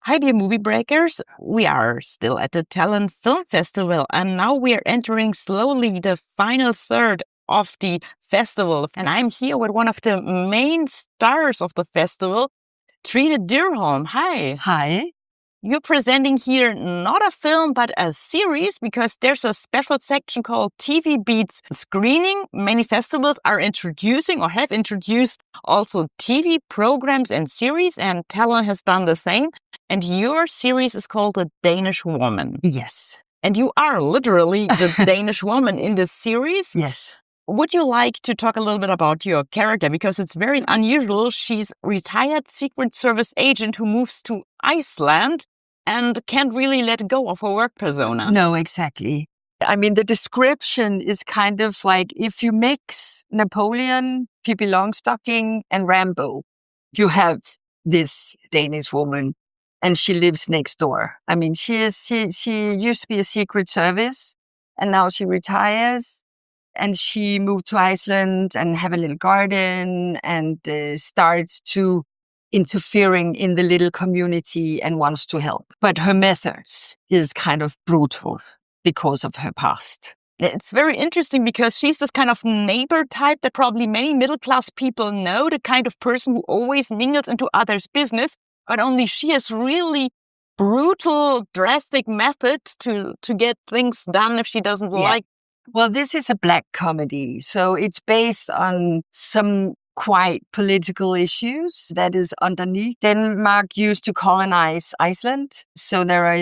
Hi, dear movie breakers. We are still at the Talent Film Festival, and now we are entering slowly the final third of the festival. And I'm here with one of the main stars of the festival, Trine Dyrholm. Hi. Hi. You're presenting here not a film, but a series, because there's a special section called TV Beats Screening. Many festivals are introducing or have introduced also TV programs and series, and Talent has done the same. And your series is called The Danish Woman. Yes. And you are literally the Danish woman in this series. Yes. Would you like to talk a little bit about your character? Because it's very unusual. She's a retired Secret Service agent who moves to Iceland and can't really let go of her work persona. No, exactly. I mean, the description is kind of like if you mix Napoleon, Pippi Longstocking, and Rambo, you have this Danish woman, and she lives next door. I mean, she used to be a Secret Service, and now she retires. And she moved to Iceland and have a little garden and starts to interfering in the little community and wants to help. But her methods is kind of brutal because of her past. It's very interesting because she's this kind of neighbor type that probably many middle-class people know, the kind of person who always mingles into others' business, but only she has really brutal, drastic methods to get things done if she doesn't like. Well, this is a black comedy, so it's based on some quite political issues that is underneath. Denmark used to colonize Iceland, so there are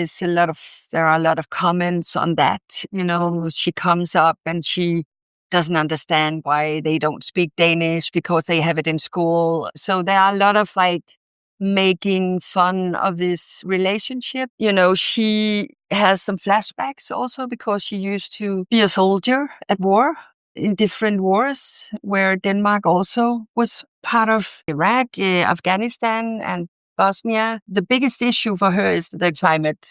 a lot of comments on that. You know, she comes up and she doesn't understand why they don't speak Danish because they have it in school. So there are a lot of making fun of this relationship. You know, she has some flashbacks also because she used to be a soldier at war in different wars where Denmark also was part of Iraq, Afghanistan, and Bosnia. The biggest issue for her is the climate,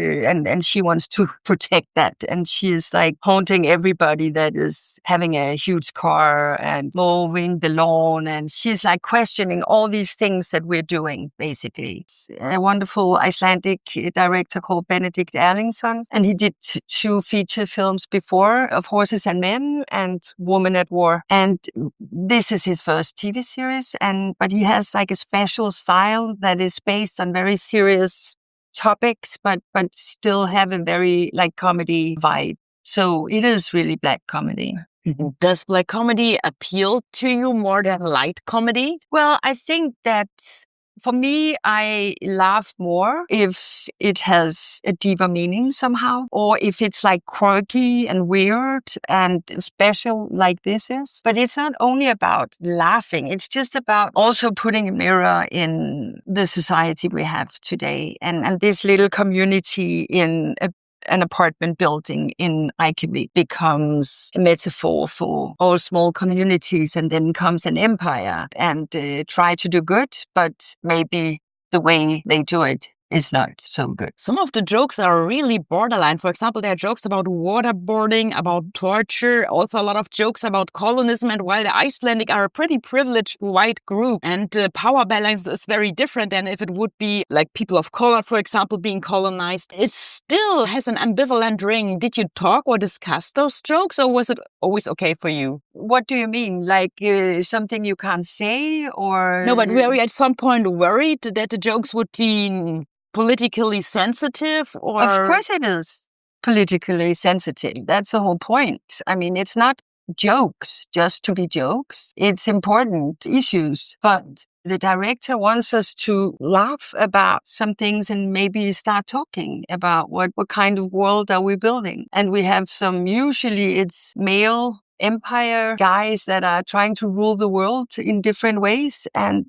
and she wants to protect that. And she is haunting everybody that is having a huge car and mowing the lawn. And she's questioning all these things that we're doing, basically. A wonderful Icelandic director called Benedict Erlingsson, and he did two feature films before of Horses and Men and Woman at War. And this is his first TV series, but he has a special style that is based on very serious topics, but still have a very comedy vibe. So it is really black comedy. Does black comedy appeal to you more than light comedy? Well, I think that for me, I laugh more if it has a deeper meaning somehow, or if it's quirky and weird and special like this is. But it's not only about laughing. It's just about also putting a mirror in the society we have today and this little community in an apartment building in Reykjavik becomes a metaphor for all small communities, and then comes an empire and try to do good, but maybe the way they do it is not so good. Some of the jokes are really borderline. For example, there are jokes about waterboarding, about torture, also a lot of jokes about colonism. And while the Icelandic are a pretty privileged white group, and the power balance is very different than if it would be people of color, for example, being colonized, it still has an ambivalent ring. Did you talk or discuss those jokes, or was it always okay for you? What do you mean? Something you can't say, or? No, but were you at some point worried that the jokes would be politically sensitive? Or? Of course it is politically sensitive. That's the whole point. I mean, it's not jokes just to be jokes. It's important issues. But the director wants us to laugh about some things and maybe start talking about what kind of world are we building. And we have usually it's male empire guys that are trying to rule the world in different ways, and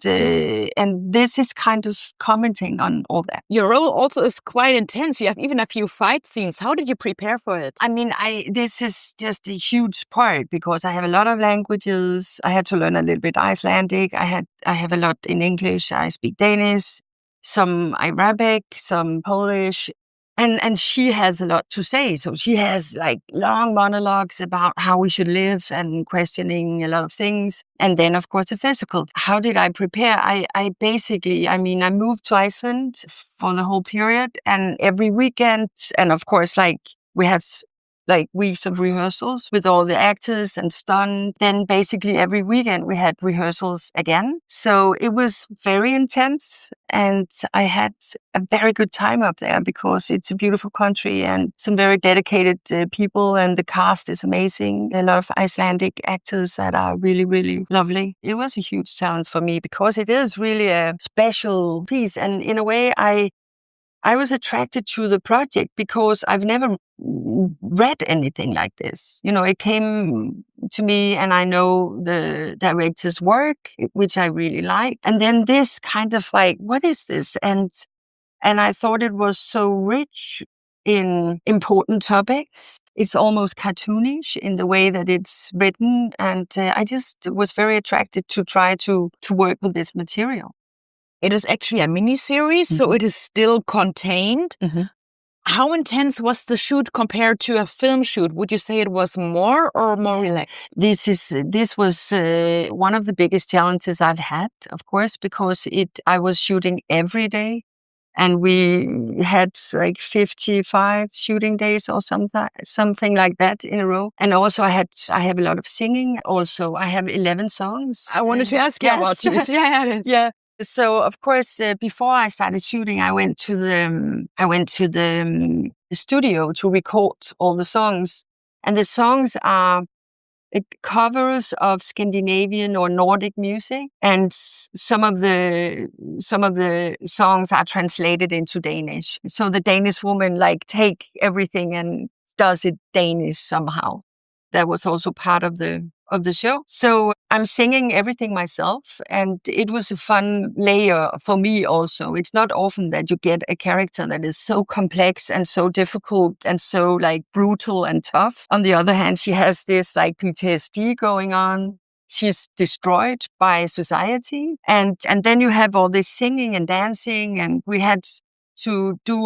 this is kind of commenting on all that. Your role also is quite intense. You have even a few fight scenes. How did you prepare for it? I mean, this is just a huge part because I have a lot of languages. I had to learn a little bit Icelandic. I have a lot in English. I speak Danish, some Arabic, some Polish. And she has a lot to say. So she has like long monologues about how we should live and questioning a lot of things. And then, of course, the physical. How did I prepare? I basically, I mean, I moved to Iceland for the whole period, and every weekend, and of course, like we had like weeks of rehearsals with all the actors and stunt. Then basically every weekend we had rehearsals again. So it was very intense, and I had a very good time up there because it's a beautiful country and some very dedicated people, and the cast is amazing. A lot of Icelandic actors that are really, really lovely. It was a huge challenge for me because it is really a special piece. And in a way, I was attracted to the project because I've never read anything like this. You know, it came to me and I know the director's work, which I really like. And then this kind of like, what is this? And I thought it was so rich in important topics. It's almost cartoonish in the way that it's written. And I just was very attracted to try to work with this material. It is actually a mini-series, so it is still contained. How intense was the shoot compared to a film shoot? Would you say it was more or more relaxed? This was one of the biggest challenges I've had, of course, because I was shooting every day, and we had like 55 shooting days or something like that in a row. And also I have a lot of singing. Also, I have 11 songs. I wanted to ask you about this. Yeah. So of course, before I started shooting, I went to the studio to record all the songs, and the songs are covers of Scandinavian or Nordic music, and some of the songs are translated into Danish. So the Danish woman like take everything and does it Danish somehow. That was also part of the show. So I'm singing everything myself, and it was a fun layer for me also. It's not often that you get a character that is so complex and so difficult and so like brutal and tough. On the other hand, she has this like PTSD going on. She's destroyed by society. And then you have all this singing and dancing, and we had to do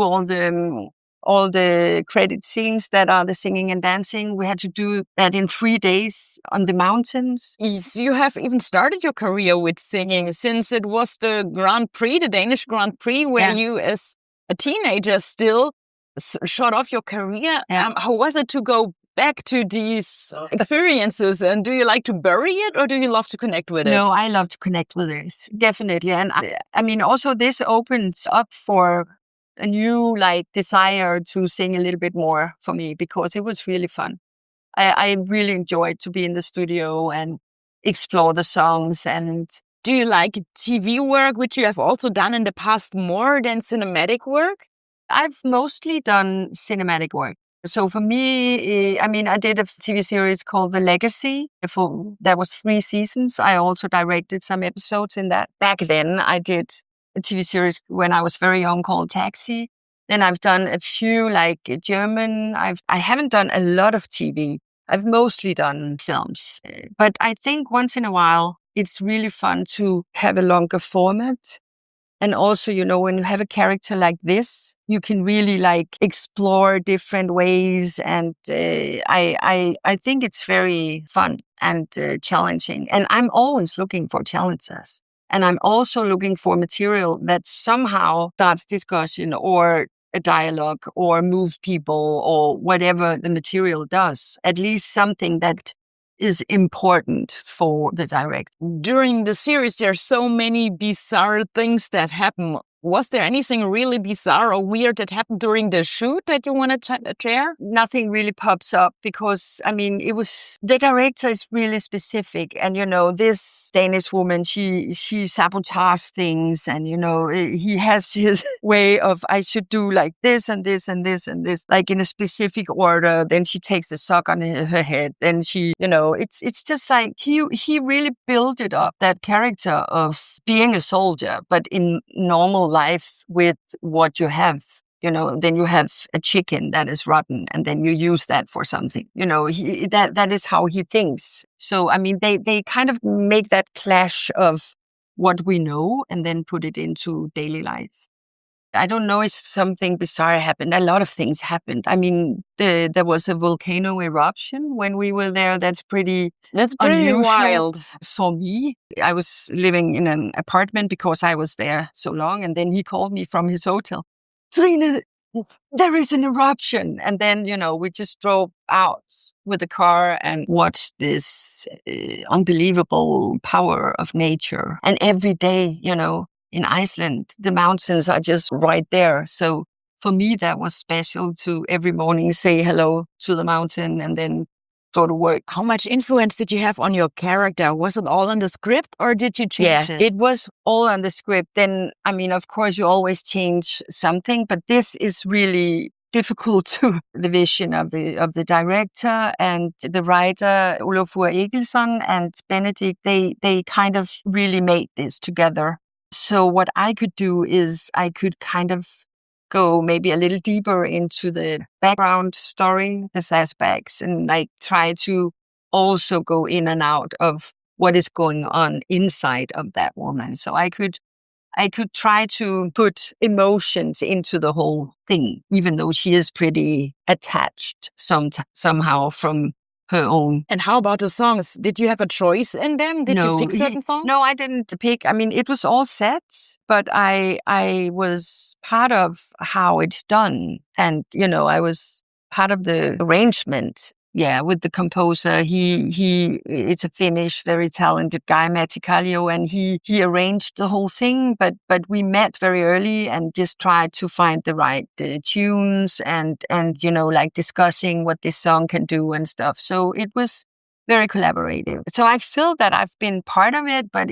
all the credit scenes that are the singing and dancing. We had to do that in 3 days on the mountains. You have even started your career with singing, since it was the Grand Prix, the Danish Grand Prix, where you as a teenager still shot off your career. How was it to go back to these experiences, and do you like to bury it or do you love to connect with it? No, I love to connect with it, definitely. And I mean, also this opens up for a new like desire to sing a little bit more for me, because it was really fun. I really enjoyed to be in the studio and explore the songs. And do you like TV work, which you have also done in the past, more than cinematic work? I've mostly done cinematic work. So for me, I mean, I did a TV series called The Legacy. That was 3 seasons. I also directed some episodes in that. Back then, I did a TV series when I was very young called Taxi. Then I've done a few like German. I haven't done a lot of TV. I've mostly done films. But I think once in a while, it's really fun to have a longer format. And also, you know, when you have a character like this, you can really like explore different ways. And I think it's very fun and challenging. And I'm always looking for challenges. And I'm also looking for material that somehow starts discussion or a dialogue or moves people or whatever the material does. At least something that is important for the director. During the series, there are so many bizarre things that happen. Was there anything really bizarre or weird that happened during the shoot that you want to share? Nothing really pops up because, I mean, the director is really specific. And, you know, this Danish woman, she sabotages things. And, you know, he has his way of, I should do like this and this and this and this, like in a specific order. Then she takes the sock on her head. Then she, you know, it's just like he really built it up, that character of being a soldier, but in normal life with what you have. You know, then you have a chicken that is rotten and then you use that for something. You know, that is how he thinks. So, I mean, they kind of make that clash of what we know and then put it into daily life. I don't know if something bizarre happened. A lot of things happened. I mean, there was a volcano eruption when we were there. That's pretty unusual wild. for me. I was living in an apartment because I was there so long. And then he called me from his hotel. Trine, there is an eruption. And then, we just drove out with the car and watched this unbelievable power of nature. And every day, in Iceland, the mountains are just right there. So for me, that was special to every morning say hello to the mountain and then go to work. How much influence did you have on your character? Was it all in the script or did you change it? It was all on the script. Then, I mean, of course, you always change something, but this is really difficult to the vision of the director and the writer, Olafur Egilsson and Benedict. They kind of really made this together. So what I could do is I could kind of go maybe a little deeper into the background story, the flashbacks, and like try to also go in and out of what is going on inside of that woman. So I could try to put emotions into the whole thing, even though she is pretty attached somehow from her own. And how about the songs? Did you have a choice in them? Did you pick certain songs? No, I didn't pick. I mean, it was all set, but I was part of how it's done. And, I was part of the arrangement. Yeah, with the composer. It's a Finnish, very talented guy, Matti Kallio, and he arranged the whole thing. But we met very early and just tried to find the right tunes and like discussing what this song can do and stuff. So it was very collaborative. So I feel that I've been part of it, but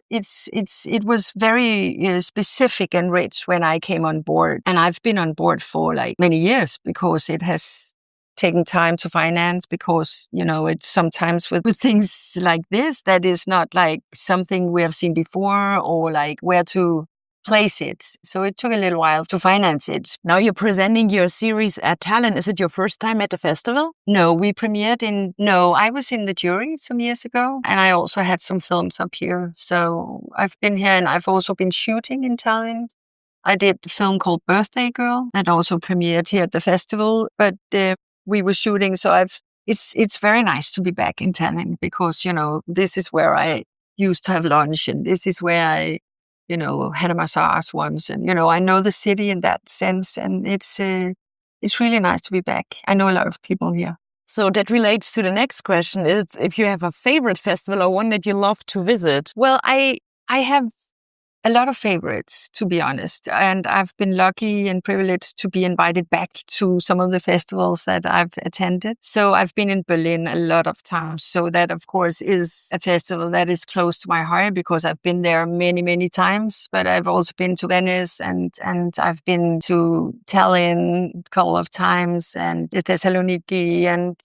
it was very specific and rich when I came on board, and I've been on board for like many years because it has taking time to finance, because, it's sometimes with things like this that is not like something we have seen before or like where to place it. So it took a little while to finance it. Now you're presenting your series at Tallinn. Is it your first time at the festival? No, we premiered I was in the jury some years ago, and I also had some films up here. So I've been here, and I've also been shooting in Tallinn. I did a film called Birthday Girl that also premiered here at the festival, but we were shooting. So it's very nice to be back in Tallinn because, this is where I used to have lunch, and this is where I, had a massage once. And, I know the city in that sense, and it's really nice to be back. I know a lot of people here. So that relates to the next question. It's if you have a favorite festival or one that you love to visit. Well, I have a lot of favorites, to be honest. And I've been lucky and privileged to be invited back to some of the festivals that I've attended. So I've been in Berlin a lot of times. So that, of course, is a festival that is close to my heart because I've been there many, many times. But I've also been to Venice and I've been to Tallinn a couple of times and Thessaloniki. And,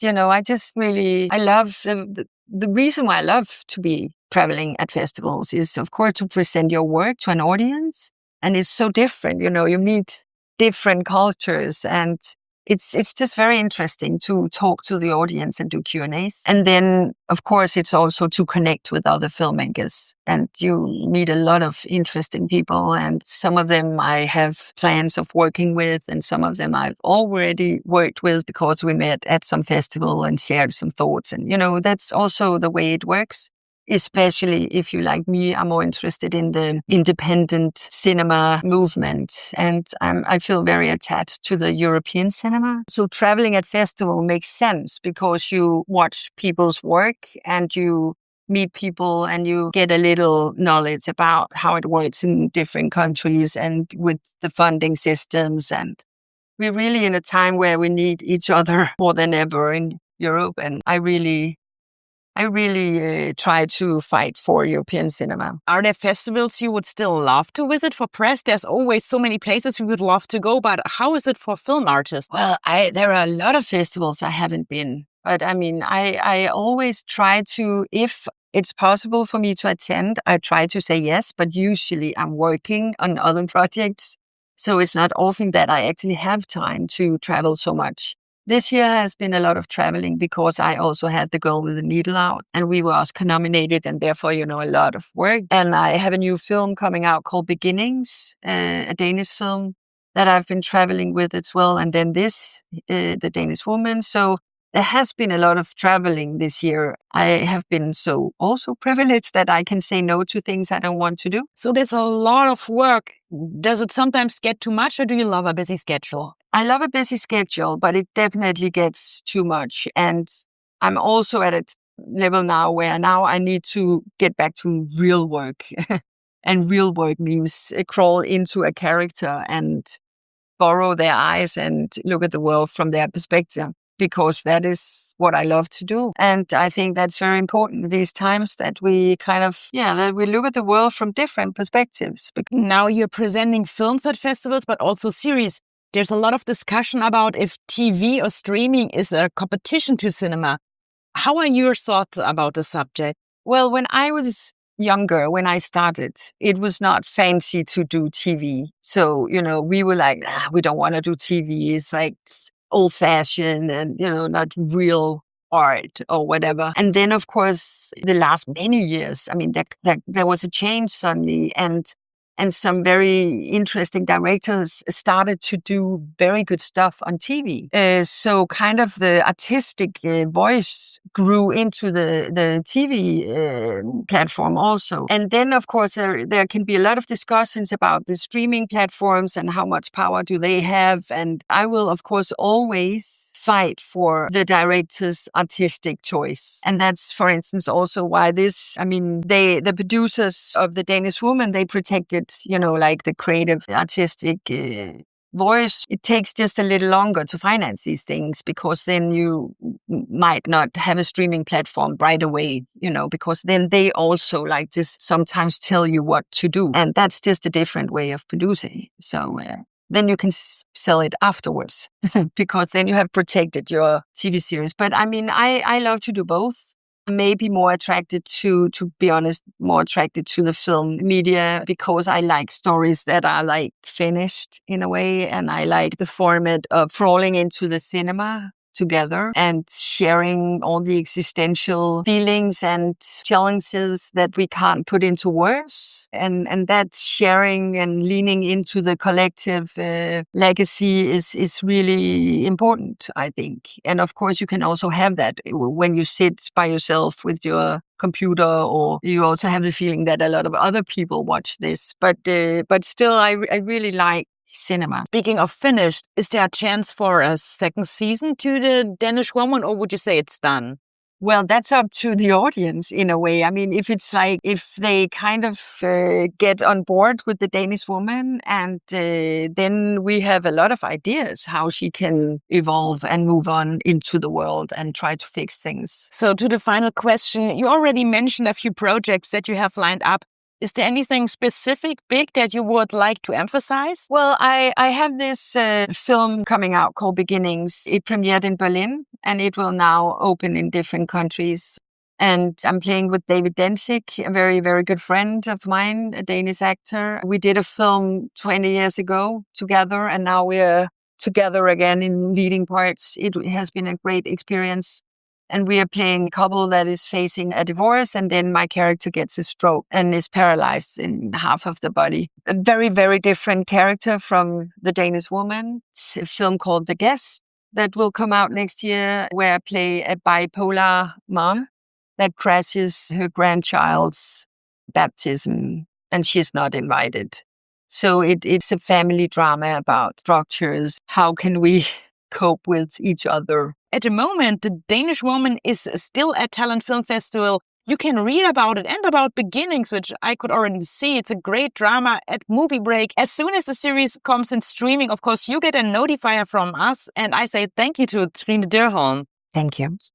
I love the reason why I love to be traveling at festivals is, of course, to present your work to an audience. And it's so different, you meet different cultures, and it's just very interesting to talk to the audience and do Q&As. And then, of course, it's also to connect with other filmmakers, and you meet a lot of interesting people. And some of them I have plans of working with, and some of them I've already worked with because we met at some festival and shared some thoughts. And, that's also the way it works. Especially if you, like me, are more interested in the independent cinema movement. And I feel very attached to the European cinema. So traveling at festival makes sense because you watch people's work and you meet people and you get a little knowledge about how it works in different countries and with the funding systems. And we're really in a time where we need each other more than ever in Europe. And I really try to fight for European cinema. Are there festivals you would still love to visit? For press, there's always so many places we would love to go, but how is it for film artists? Well, there are a lot of festivals I haven't been, but I mean, I always try to, if it's possible for me to attend, I try to say yes, but usually I'm working on other projects. So it's not often that I actually have time to travel so much. This year has been a lot of traveling because I also had The Girl with the Needle out, and we were Oscar nominated, and therefore, a lot of work. And I have a new film coming out called Beginnings, a Danish film that I've been traveling with as well. And then this, The Danish Woman. So there has been a lot of traveling this year. I have been so also privileged that I can say no to things I don't want to do. So there's a lot of work. Does it sometimes get too much, or do you love a busy schedule? I love a busy schedule, but it definitely gets too much. And I'm also at a level now where now I need to get back to real work. And real work means crawl into a character and borrow their eyes and look at the world from their perspective, because that is what I love to do. And I think that's very important these times, that we kind of, that we look at the world from different perspectives. Now you're presenting films at festivals, but also series. There's a lot of discussion about if TV or streaming is a competition to cinema. How are your thoughts about the subject? Well, when I was younger, when I started, it was not fancy to do TV. So, we were like, we don't want to do TV. It's like old fashioned and, not real art or whatever. And then, of course, the last many years, I mean, there was a change suddenly, and some very interesting directors started to do very good stuff on TV. So kind of the artistic voice grew into the TV platform also. And then, of course, there can be a lot of discussions about the streaming platforms and how much power do they have. And I will, of course, always fight for the director's artistic choice. And that's, for instance, also why the producers of The Danish Woman, they protected, like the creative, artistic voice. It takes just a little longer to finance these things, because then you might not have a streaming platform right away, because then they also like just sometimes tell you what to do. And that's just a different way of producing. So then you can sell it afterwards, because then you have protected your TV series. But I love to do both. Maybe more attracted to be honest, more attracted to the film media, because I like stories that are like finished in a way. And I like the format of crawling into the cinema together and sharing all the existential feelings and challenges that we can't put into words. And that sharing and leaning into the collective legacy is really important, I think. And of course, you can also have that when you sit by yourself with your computer, or you also have the feeling that a lot of other people watch this. But still, I really like cinema. Speaking of finished, is there a chance for a second season to The Danish Woman, or would you say it's done? Well, that's up to the audience in a way. I mean, if they kind of get on board with The Danish Woman, and then we have a lot of ideas how she can evolve and move on into the world and try to fix things. So to the final question, you already mentioned a few projects that you have lined up. Is there anything specific, big, that you would like to emphasize? Well, I have this film coming out called Beginnings. It premiered in Berlin, and it will now open in different countries. And I'm playing with David Dencik, a very, very good friend of mine, a Danish actor. We did a film 20 years ago together, and now we're together again in leading parts. It has been a great experience. And we are playing a couple that is facing a divorce, and then my character gets a stroke and is paralyzed in half of the body. A very, very different character from The Danish Woman. It's a film called The Guest that will come out next year, where I play a bipolar mom that crashes her grandchild's baptism, and she's not invited. So it's a family drama about structures. How can we cope with each other? At the moment, The Danish Woman is still at Talent Film Festival. You can read about it and about Beginnings, which I could already see. it's a great drama at Movie Break. As soon as the series comes in streaming, of course, you get a notifier from us. And I say thank you to Trine Dyrholm. Thank you.